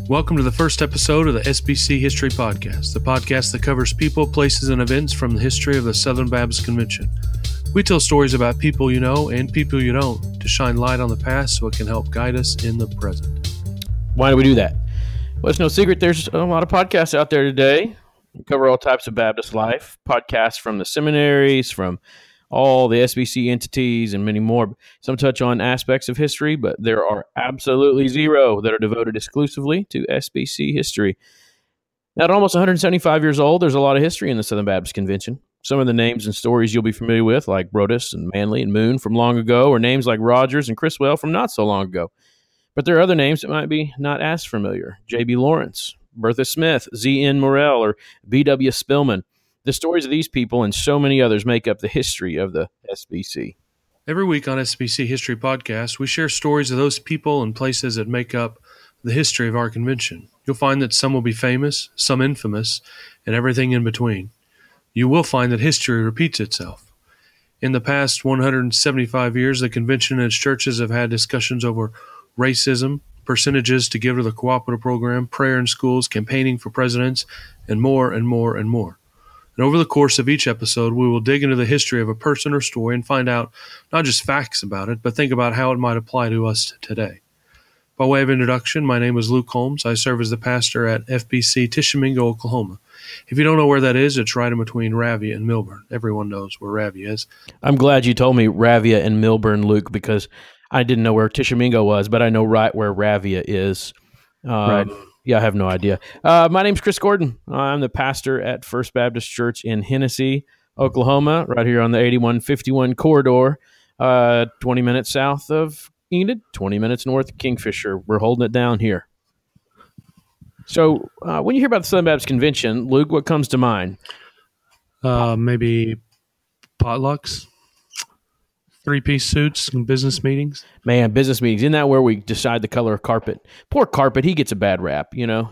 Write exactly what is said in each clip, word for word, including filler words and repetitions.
Welcome to the first episode of the S B C History Podcast, the podcast that covers people, places, and events from the history of the Southern Baptist Convention. We tell stories about people you know and people you don't to shine light on the past so it can help guide us in the present. Why do we do that? Well, it's no secret there's a lot of podcasts out there today. We cover all types of Baptist life, podcasts from the seminaries, from all the S B C entities, and many more. Some touch on aspects of history, but there are absolutely zero that are devoted exclusively to S B C history. Now, at almost one hundred seventy-five years old, there's a lot of history in the Southern Baptist Convention. Some of the names and stories you'll be familiar with, like Broadus and Manley and Moon from long ago, or names like Rogers and Criswell from not so long ago. But there are other names that might be not as familiar. J B Lawrence, Bertha Smith, Z N Morrell, or B W Spillman. The stories of these people and so many others make up the history of the S B C. Every week on S B C History Podcast, we share stories of those people and places that make up the history of our convention. You'll find that some will be famous, some infamous, and everything in between. You will find that history repeats itself. In the past one hundred seventy-five years, the convention and its churches have had discussions over racism, percentages to give to the cooperative program, prayer in schools, campaigning for presidents, and more and more and more. And over the course of each episode, we will dig into the history of a person or story and find out not just facts about it, but think about how it might apply to us today. By way of introduction, my name is Luke Holmes. I serve as the pastor at F B C Tishomingo, Oklahoma. If you don't know where that is, it's right in between Ravia and Milburn. Everyone knows where Ravia is. I'm glad you told me Ravia and Milburn, Luke, because I didn't know where Tishomingo was, but I know right where Ravia is. Um, right. Yeah, I have no idea. Uh, my name's Chris Gordon. I'm the pastor at First Baptist Church in Hennessy, Oklahoma, right here on the eighty-one fifty-one corridor, uh, twenty minutes south of Enid, twenty minutes north of Kingfisher. We're holding it down here. So uh, when you hear about the Southern Baptist Convention, Luke, what comes to mind? Uh, maybe potlucks, three-piece suits, and business meetings. Man, business meetings. Isn't that where we decide the color of carpet? Poor carpet, he gets a bad rap, you know.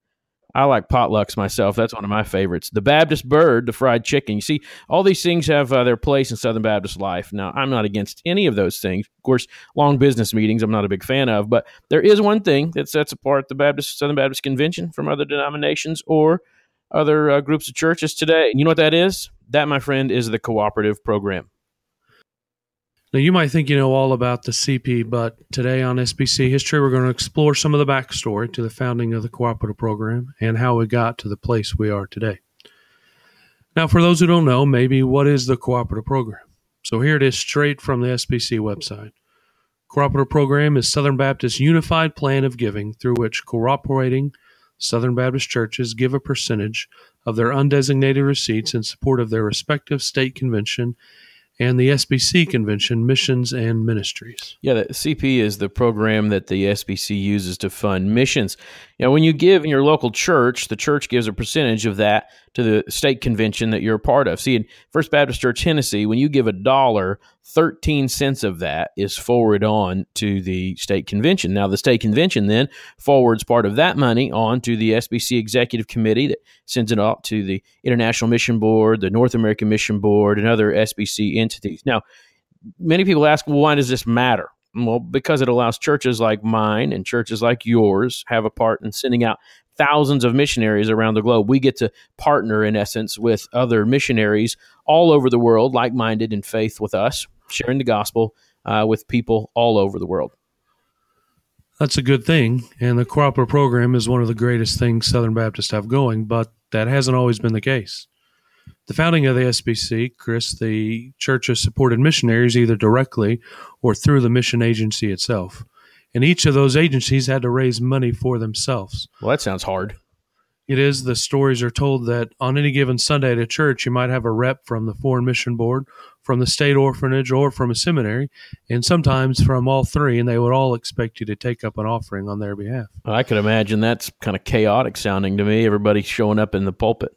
I like potlucks myself. That's one of my favorites. The Baptist bird, the fried chicken. You see, all these things have uh, their place in Southern Baptist life. Now, I'm not against any of those things. Of course, long business meetings I'm not a big fan of, but there is one thing that sets apart the Baptist Southern Baptist Convention from other denominations or other uh, groups of churches today. And you know what that is? That, my friend, is the cooperative program. Now, you might think you know all about the C P, but today on S B C History, we're going to explore some of the backstory to the founding of the cooperative program and how we got to the place we are today. Now, for those who don't know, maybe what is the cooperative program? So here it is straight from the S B C website. Cooperative program is Southern Baptist's unified plan of giving through which cooperating Southern Baptist churches give a percentage of their undesignated receipts in support of their respective state convention and the S B C convention, missions, and ministries. Yeah, the C P is the program that the S B C uses to fund missions. You know, when you give in your local church, the church gives a percentage of that to the state convention that you're a part of. See, in First Baptist Church, Hennessy, when you give a dollar, thirteen cents of that is forwarded on to the state convention. Now, the state convention then forwards part of that money on to the S B C Executive Committee that sends it off to the International Mission Board, the North American Mission Board, and other S B C entities. Now, many people ask, well, why does this matter? Well, because it allows churches like mine and churches like yours have a part in sending out thousands of missionaries around the globe. We get to partner, in essence, with other missionaries all over the world, like-minded in faith with us, sharing the gospel uh, with people all over the world. That's a good thing, and the cooperative program is one of the greatest things Southern Baptists have going, but that hasn't always been the case. The founding of the S B C, Chris, the church has supported missionaries either directly or through the mission agency itself. And each of those agencies had to raise money for themselves. Well, that sounds hard. It is. The stories are told that on any given Sunday at a church, you might have a rep from the Foreign Mission Board, from the state orphanage, or from a seminary, and sometimes from all three, and they would all expect you to take up an offering on their behalf. Well, I could imagine that's kind of chaotic sounding to me, everybody showing up in the pulpit.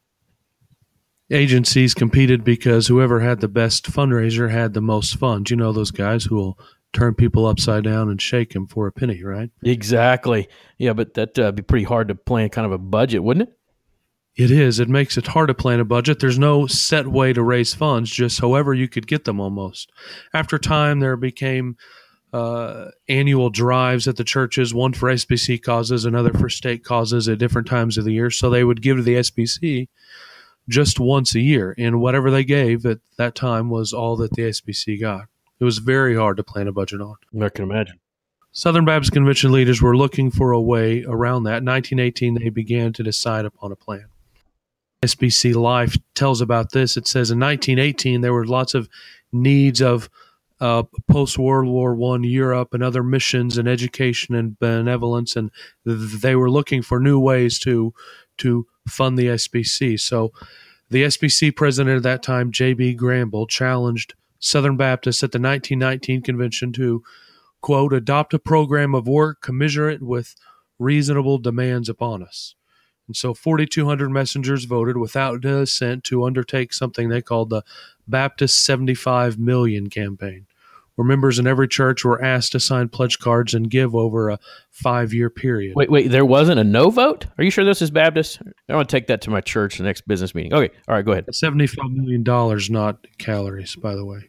Agencies competed because whoever had the best fundraiser had the most funds. You know those guys who will turn people upside down and shake them for a penny, right? Exactly. Yeah, but that'd uh, be pretty hard to plan kind of a budget, wouldn't it? It is. It makes it hard to plan a budget. There's no set way to raise funds, just however you could get them almost. After time, there became uh, annual drives at the churches, one for S B C causes, another for state causes at different times of the year. So they would give to the S B C just once a year, and whatever they gave at that time was all that the S B C got. It was very hard to plan a budget on. I can imagine. Southern Baptist Convention leaders were looking for a way around that. In nineteen eighteen, they began to decide upon a plan. S B C Life tells about this. It says in nineteen eighteen, there were lots of needs of uh, post-World War One Europe and other missions and education and benevolence, and th- they were looking for new ways to to fund the S B C. So the S B C president at that time, J B Granville, challenged Southern Baptists at the nineteen nineteen convention to, quote, adopt a program of work commensurate with reasonable demands upon us. And so forty-two hundred messengers voted without dissent to undertake something they called the Baptist seventy-five million campaign, where members in every church were asked to sign pledge cards and give over a five-year period. Wait, wait, there wasn't a no vote? Are you sure this is Baptist? I want to take that to my church the next business meeting. Okay, all right, go ahead. seventy-five million dollars, not calories, by the way.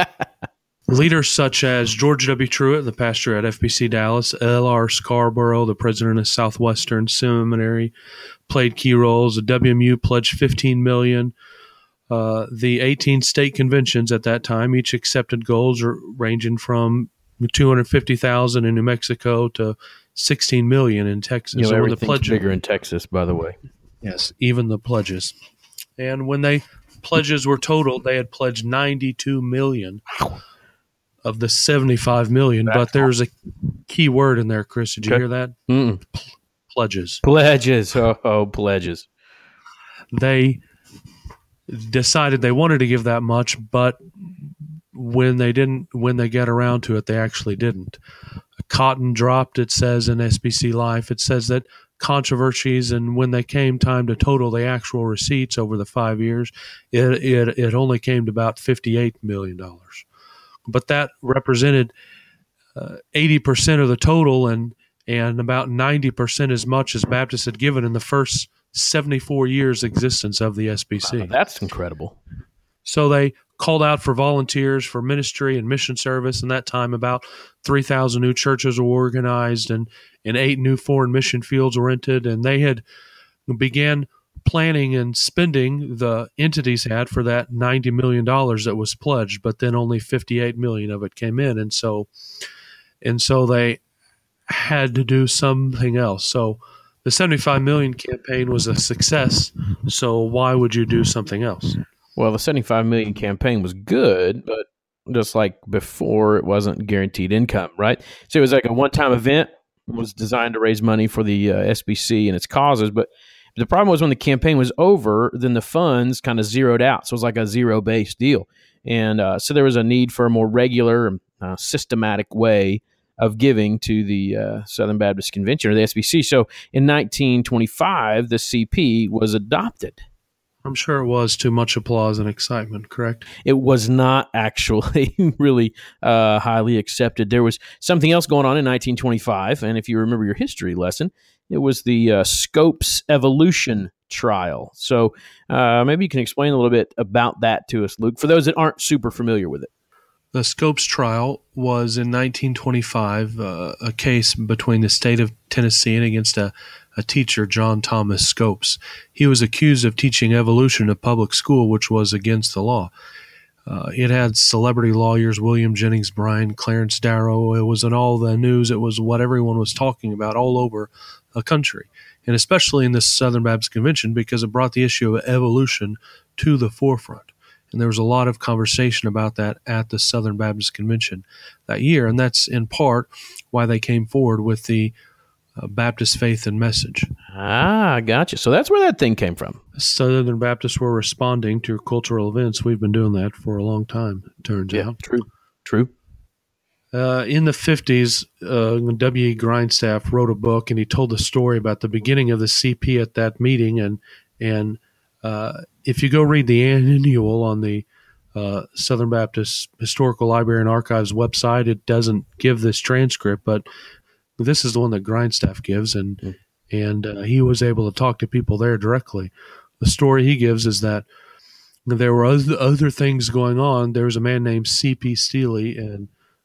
Leaders such as George W. Truett, the pastor at F B C Dallas, L R Scarborough, the president of Southwestern Seminary, played key roles. The W M U pledged fifteen million dollars. Uh, the eighteen state conventions at that time each accepted goals ranging from two hundred fifty thousand dollars in New Mexico to sixteen million dollars in Texas. You know, so everything's the pledge, bigger in Texas, by the way. Yes, even the pledges. And when they pledges were totaled, they had pledged ninety-two million dollars of the seventy-five million dollars. But there's a key word in there, Chris. Did you Okay. hear that? Mm-mm. Pledges. Pledges. Oh, oh, pledges. They decided they wanted to give that much, but when they didn't, when they got around to it, they actually didn't. Cotton dropped, it says in S B C Life. It says that controversies, and when they came time to total the actual receipts over the five years, it it, it only came to about fifty-eight million dollars. But that represented uh, eighty percent of the total, and and about ninety percent as much as Baptists had given in the first seventy-four years existence of the S B C. Wow, that's incredible. So they called out for volunteers for ministry and mission service. And that time, about three thousand new churches were organized, and, and eight new foreign mission fields were entered. And they had began planning and spending the entities had for that ninety million dollars that was pledged, but then only fifty-eight million dollars of it came in. And so, and so they had to do something else. So the seventy-five million dollars campaign was a success. So why would you do something else? Well, the seventy-five million dollars campaign was good, but just like before, it wasn't guaranteed income, right? So it was like a one-time event. It was designed to raise money for the uh, S B C and its causes, but the problem was when the campaign was over, then the funds kind of zeroed out. So it was like a zero-based deal. And uh, so there was a need for a more regular, uh, systematic way of giving to the uh, Southern Baptist Convention, or the S B C. So in nineteen twenty-five, the C P was adopted. I'm sure it was too much applause and excitement, correct? It was not actually really uh, highly accepted. There was something else going on in nineteen twenty-five, and if you remember your history lesson, it was the uh, Scopes evolution trial. So uh, maybe you can explain a little bit about that to us, Luke, for those that aren't super familiar with it. The Scopes trial was in nineteen twenty-five, uh, a case between the state of Tennessee and against a, a teacher, John Thomas Scopes. He was accused of teaching evolution at public school, which was against the law. Uh, it had celebrity lawyers, William Jennings Bryan, Clarence Darrow. It was in all the news. It was what everyone was talking about all over the country, and especially in the Southern Baptist Convention, because it brought the issue of evolution to the forefront. And there was a lot of conversation about that at the Southern Baptist Convention that year, and that's in part why they came forward with the uh, Baptist Faith and Message. Ah, gotcha. So that's where that thing came from. Southern Baptists were responding to cultural events. We've been doing that for a long time, it turns Yeah, out. true, true. Uh, in the fifties, uh, W E Grindstaff wrote a book, and he told a story about the beginning of the C P at that meeting. And and uh, if you go read the annual on the uh, Southern Baptist Historical Library and Archives website, it doesn't give this transcript, but this is the one that Grindstaff gives, and mm. and uh, he was able to talk to people there directly. The story he gives is that there were other, other things going on. There was a man named C P Steele, and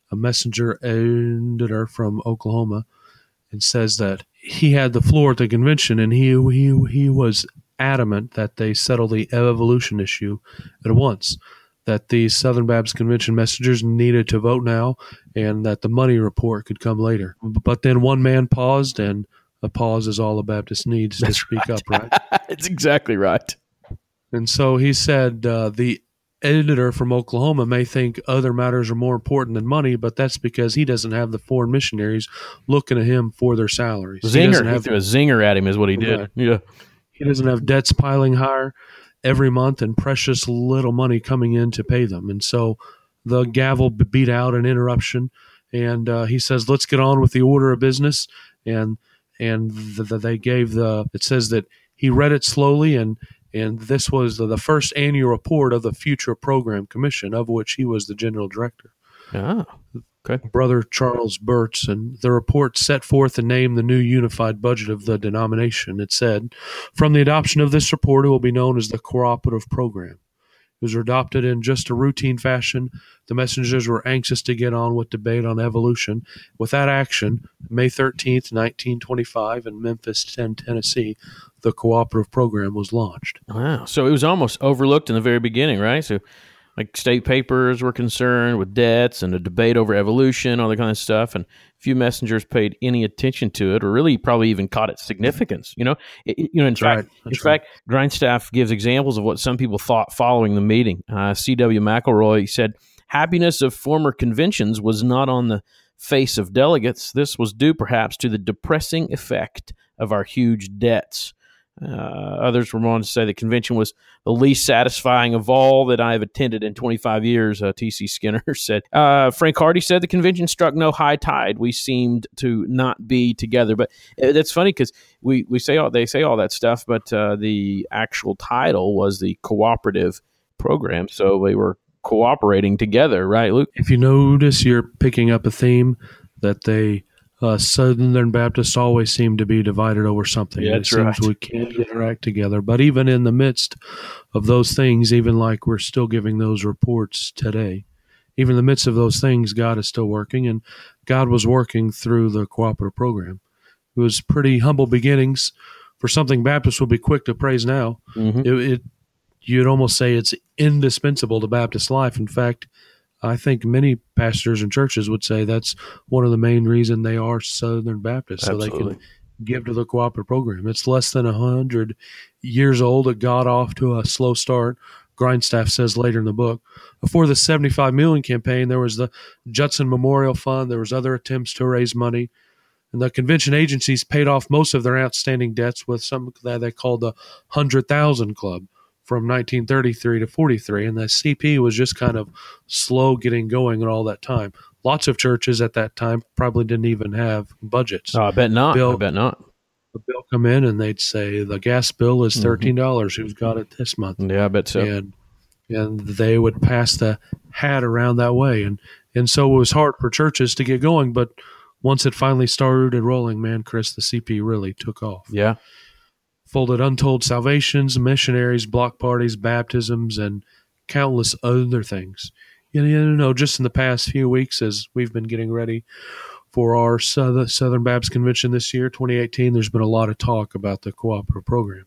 a messenger editor from Oklahoma, and says that he had the floor at the convention, and he he he was adamant that they settle the evolution issue at once, that the Southern Baptist Convention messengers needed to vote now, and that the money report could come later. But then one man paused, and a pause is all a Baptist needs to That's speak right. up, right? That's exactly right. And so he said uh, the editor from Oklahoma may think other matters are more important than money, but that's because he doesn't have the foreign missionaries looking at him for their salaries. Zinger. He doesn't He have, threw a zinger at him is what he did. Right. Yeah. He doesn't have debts piling higher every month and precious little money coming in to pay them. And so the gavel beat out an interruption, and uh, he says, let's get on with the order of business. And and the, the, they gave the, it says that he read it slowly, and and this was the, the first annual report of the Future Program Commission, of which he was the general director. Ah, okay. Brother Charles Burtz, and the report set forth and named the new unified budget of the denomination. It said, from the adoption of this report, it will be known as the Cooperative Program. It was adopted in just a routine fashion. The messengers were anxious to get on with debate on evolution. With that action, May thirteenth, nineteen twenty-five, in Memphis, Tennessee, the Cooperative Program was launched. Wow. So it was almost overlooked in the very beginning, right? So like state papers were concerned with debts and a debate over evolution, all that kind of stuff, and few messengers paid any attention to it, or really probably even caught its significance. You know, it, you know. In That's fact, right. in That's right. fact, Grindstaff gives examples of what some people thought following the meeting. Uh, C W McElroy said, "Happiness of former conventions was not on the face of delegates. This was due, perhaps, to the depressing effect of our huge debts." Uh, others were on to say the convention was the least satisfying of all that I have attended in twenty-five years, uh, T C Skinner said. Uh, Frank Hardy said the convention struck no high tide. We seemed to not be together. But uh, that's funny because we, we say all, they say all that stuff, but uh, the actual title was the Cooperative Program. So they were cooperating together, right, Luke? If you notice, you're picking up a theme that they Uh, Southern Baptists always seem to be divided over something. Yeah, it that's seems right. we can't get our act together. But even in the midst of those things, even like we're still giving those reports today, even in the midst of those things, God is still working, and God was working through the Cooperative Program. It was pretty humble beginnings for something Baptists will be quick to praise now. Mm-hmm. It, it you'd almost say it's indispensable to Baptist life. In fact, I think many pastors and churches would say that's one of the main reasons they are Southern Baptists, so Absolutely. they can give to the Cooperative Program. It's less than one hundred years old. It got off to a slow start. Grindstaff says later in the book. Before the seventy-five million dollars campaign, there was the Judson Memorial Fund. There was other attempts to raise money. And the convention agencies paid off most of their outstanding debts with something that they called the one hundred thousand Club from nineteen thirty-three to forty-three, and the C P was just kind of slow getting going at all that time. Lots of churches at that time probably didn't even have budgets. Oh, I bet not. Bill, I bet not. The bill come in and they'd say the gas bill is thirteen dollars. Mm-hmm. Who's got it this month? Yeah, I bet so. And and they would pass the hat around that way, and and so it was hard for churches to get going. But once it finally started rolling, man, Chris, the C P really took off. Yeah. Folded untold salvations, missionaries, block parties, baptisms, and countless other things. You know, you know, just in the past few weeks, as we've been getting ready for our Southern Baptist Convention this year, twenty eighteen, there's been a lot of talk about the Cooperative Program.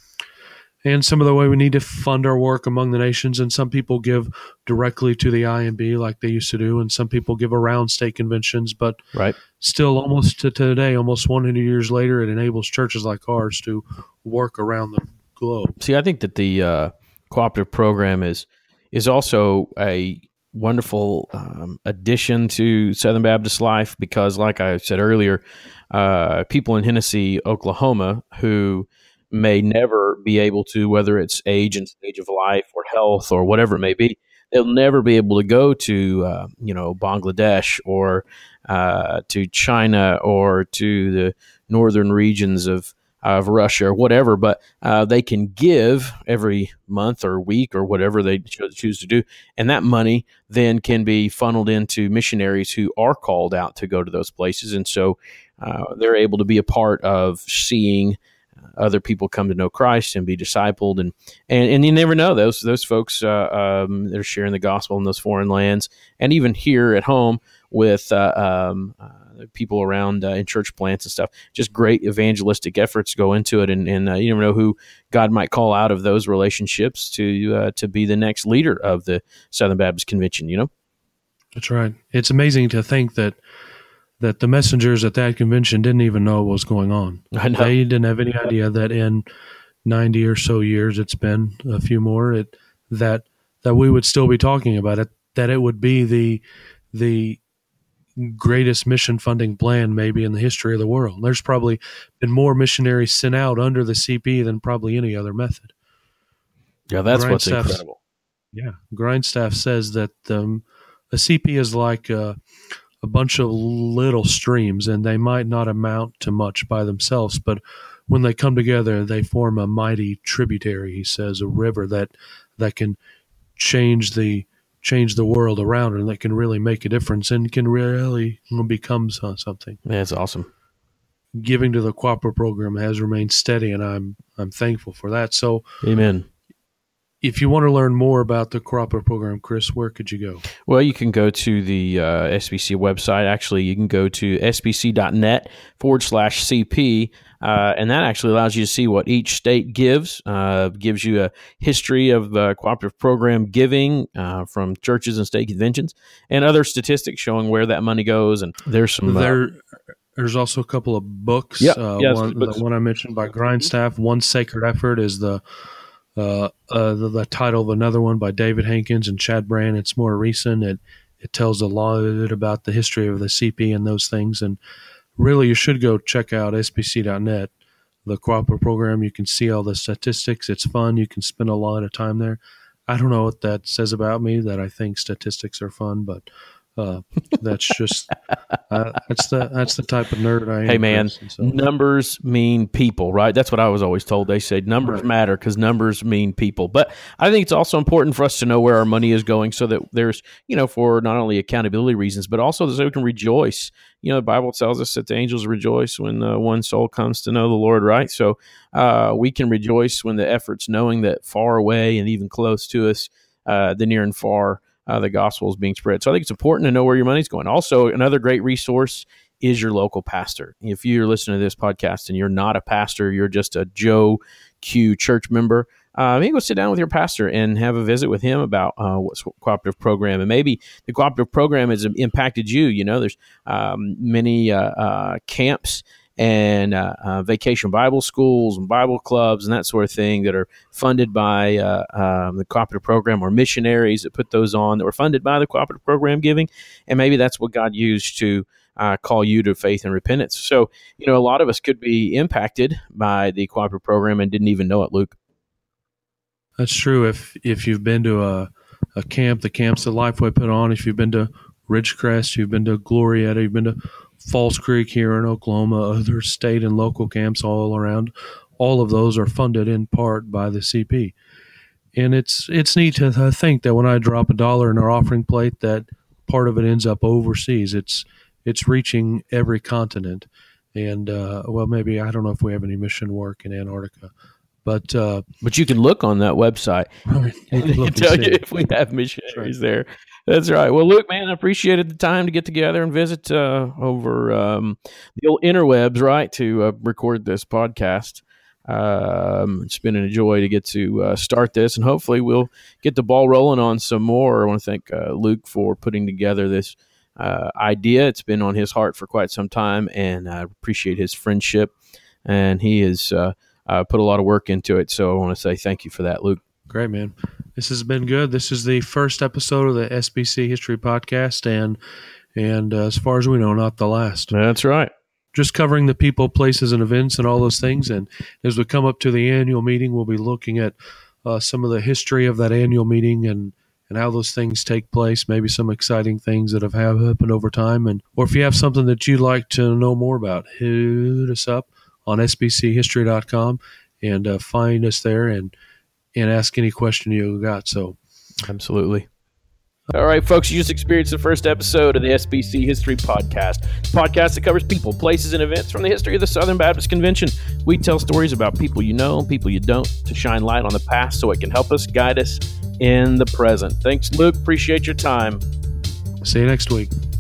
And some of the way we need to fund our work among the nations, and some people give directly to the I M B like they used to do, and some people give around state conventions, but right. Still, almost to today, almost one hundred years later, it enables churches like ours to work around the globe. See, I think that the uh, Cooperative Program is is also a wonderful um, addition to Southern Baptist life because, like I said earlier, uh, people in Hennessy, Oklahoma, who may never be able to, whether it's age and stage of life or health or whatever it may be, they'll never be able to go to, uh, you know, Bangladesh or uh, to China or to the northern regions of of Russia or whatever, but uh, they can give every month or week or whatever they cho- choose to do, and that money then can be funneled into missionaries who are called out to go to those places, and so uh, they're able to be a part of seeing other people come to know Christ and be discipled, and and, and you never know, those those folks uh, um, they're sharing the gospel in those foreign lands, and even here at home, with uh, um, uh, people around uh, in church plants and stuff. Just great evangelistic efforts go into it, and, and uh, you never know who God might call out of those relationships to uh, to be the next leader of the Southern Baptist Convention. You know, that's right. It's amazing to think that that the messengers at that convention didn't even know what was going on. I know. They didn't have any idea that in ninety or so years, it's been a few more, it, that that we would still be talking about it, that it would be the the greatest mission funding plan maybe in the history of the world. There's probably been more missionaries sent out under the C P than probably any other method. Yeah, that's what's incredible. Yeah, Grindstaff says that um, a C P is like a, a bunch of little streams, and they might not amount to much by themselves, but when they come together, they form a mighty tributary, he says, a river that that can change the change the world around, and that can really make a difference and can really become something. That's awesome. Giving to the Cooperative Program has remained steady, and I'm I'm thankful for that. So, amen. If you want to learn more about the Cooperative Program, Chris, where could you go? Well, you can go to the uh, S B C website. Actually, you can go to sbc.net forward slash CP, uh, and that actually allows you to see what each state gives. Uh, gives you a history of uh, Cooperative Program giving uh, from churches and state conventions, and other statistics showing where that money goes. And there's some... There, uh, there's also a couple of books. Yeah, uh, yes, one, books. The one I mentioned by Grindstaff, One Sacred Effort, is the... Uh, uh, the, the title of another one by David Hankins and Chad Brand. It's more recent. It it tells a lot about the history of the C P and those things. And really, you should go check out S B C dot net, the Cooperative Program. You can see all the statistics. It's fun. You can spend a lot of time there. I don't know what that says about me, that I think statistics are fun, but uh, that's just uh, that's the that's the type of nerd I am. Hey man, so. Numbers mean people, right? That's what I was always told. They say numbers right. matter because numbers mean people. But I think it's also important for us to know where our money is going, so that there's, you know, for not only accountability reasons, but also so we can rejoice. You know, the Bible tells us that the angels rejoice when uh, one soul comes to know the Lord, right? So uh, we can rejoice when the efforts, knowing that far away and even close to us, uh, the near and far, Uh, the gospel is being spread. So I think it's important to know where your money's going. Also, another great resource is your local pastor. If you're listening to this podcast and you're not a pastor, you're just a Joe Q church member, uh, maybe go sit down with your pastor and have a visit with him about uh, what's Cooperative Program. And maybe the Cooperative Program has impacted you. You know, there's um, many uh, uh, camps and uh, uh, vacation Bible schools and Bible clubs and that sort of thing that are funded by uh, um, the Cooperative Program, or missionaries that put those on that were funded by the Cooperative Program giving. And maybe that's what God used to uh, call you to faith and repentance. So, you know, a lot of us could be impacted by the Cooperative Program and didn't even know it, Luke. That's true. If if you've been to a, a camp, the camps that Lifeway put on, if you've been to Ridgecrest, you've been to Glorieta, you've been to Falls Creek here in Oklahoma, other state and local camps all around, all of those are funded in part by the C P. And it's it's neat to think that when I drop a dollar in our offering plate, that part of it ends up overseas. It's it's reaching every continent. And, uh, well, maybe, I don't know if we have any mission work in Antarctica. But uh, but you can look on that website. Right. And they can tell you if we have missionaries right. there. That's right. Well, Luke, man, I appreciated the time to get together and visit uh, over um, the old interwebs, right, to uh, record this podcast. Um, it's been a joy to get to uh, start this, and hopefully we'll get the ball rolling on some more. I want to thank uh, Luke for putting together this uh, idea. It's been on his heart for quite some time, and I appreciate his friendship, and he has uh, uh, put a lot of work into it. So I want to say thank you for that, Luke. Great, man. This has been good. This is the first episode of the S B C History Podcast, and and uh, as far as we know, not the last. That's right. Just covering the people, places, and events and all those things. And as we come up to the annual meeting, we'll be looking at uh, some of the history of that annual meeting and, and how those things take place, maybe some exciting things that have happened over time. And or if you have something that you'd like to know more about, hit us up on S B C history dot com and uh, find us there and and ask any question you got. So, absolutely. All right, folks, you just experienced the first episode of the S B C History Podcast, a podcast that covers people, places, and events from the history of the Southern Baptist Convention. We tell stories about people you know, people you don't, to shine light on the past so it can help us guide us in the present. Thanks, Luke. Appreciate your time. See you next week.